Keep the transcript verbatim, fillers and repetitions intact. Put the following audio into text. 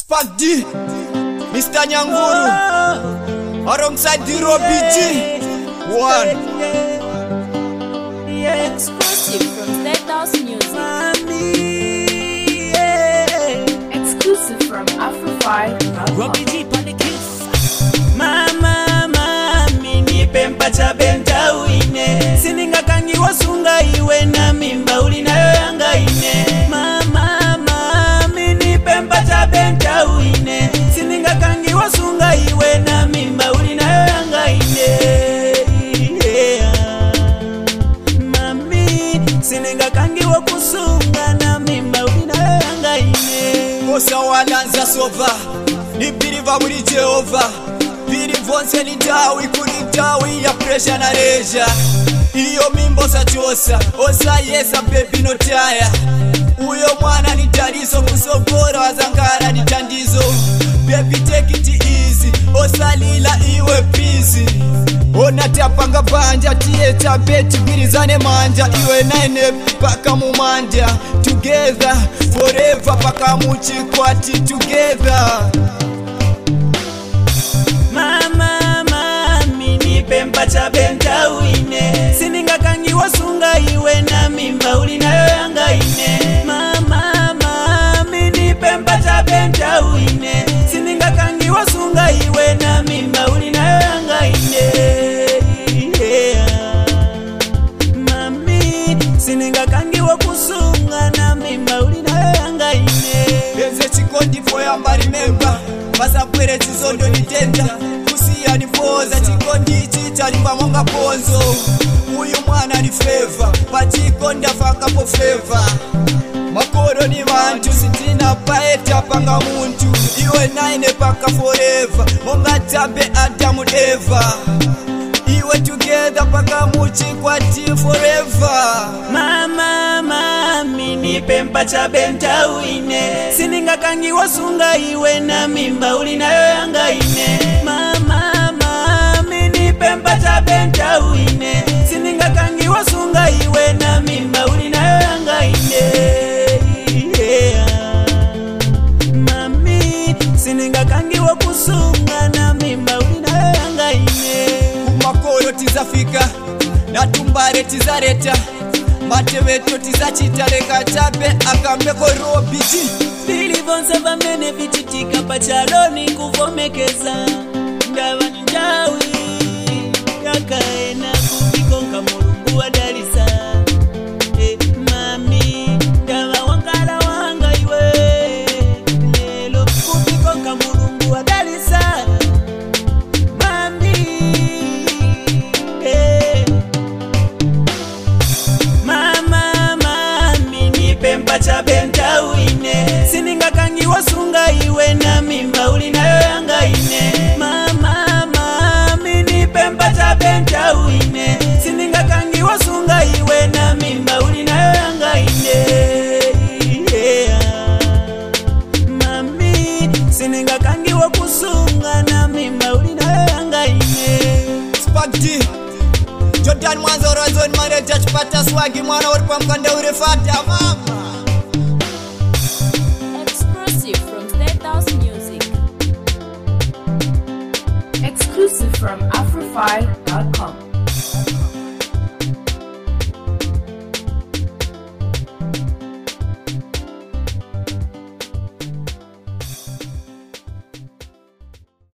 Spark D, Mister Nyanguru, alongside the Robbie G. One. Exclusive from State House Music. Exclusive from Afro-Fi. Robbie G on the kiss. Mama, mami, nipe mpacha benta uine. Sininga kangi wasunga iwe na mimba ulinayo yanga ine. Mama, mami, nipe mpacha benta uine. Sininga kangi wasunga iwe na mimba ulinayo yanga ine. Mami, sininga kangi wakusunga na mimba ulinayo yanga ine. Kosa walanza sova, nipiriva muri Jehova. Piri vonse ni dawi kuri dawi ya pressure na reja. Iyo mimbo sa chosa, osa yesa baby no tire. Uyo mwana ni tariso kusogora wazangara ni tandizo. Baby take it easy, osa lila iwe busy. Ona tapanga banja tieta beti birizane manja. Iwe naine paka mumanja. Together forever paka muchikwati together. Mama, mami, nipe mpacha benta uine. Sininga kangi wasunga iwe na mimba ulinayo yanga ine. Mama, mami, nipe mpacha benta uine. Sininga kangi wasunga iwe na mimba ulinayo yanga ine. Mami, sininga kangi wakusunga na mimba ulinayo yanga ine. Benze chikondi foya mbari memba. Basa pwere chizondo ni tenda. Kusia ni poza chikondi chitalimba monga ponzo. Uyu mwana ni flavor, pachikonda faka po flavor. Makoro ni mantu, sitina paeta panga muntu. Iwe naine paka forever, monga tabe Adamu Eva. Iwe together paka muchi kwa ti forever. Mama, mami, nipe mpacha benta uine. Sininga kangi wasunga iwe na mimba ulinayo yanga ine. Mama, mami, nipe mpacha benta uine. Sininga kangi wasunga iwe na mimba ulinayo yanga ine. Mami, sininga kangi wakusunga na mimba ulinayo yanga ine. Makoro tizafika, natumbare tizareta. Mateweto tizachitareka tabe akambeko Robbie G. Bilivonsa vamene vichitika pachaloni kuvomekeza. Ndava ninjawi yakaena kukikonga mulungu wa dalisa. Eh, mami, ndava wankala wanga iwe. Lelo kukikonga mulungu wa dalisa. Mami, eh. Mama, mami, nipe mpacha benta uine. Sininga kangi wasunga iwe na mimba ulinayo yanga ine. Mama, mami, nipe mpacha benta uine. Sininga kangi wasunga iwe na mimba ulinayo yanga ine. Mami, sininga kangi wakusunga na mimba ulinayo yanga ine. Spark D, Jordan Mwanza Razon Manager chipata swagi mwana waripa mkanda urefata mama. Exclusive from State House Music. Exclusive from Afro-Fi.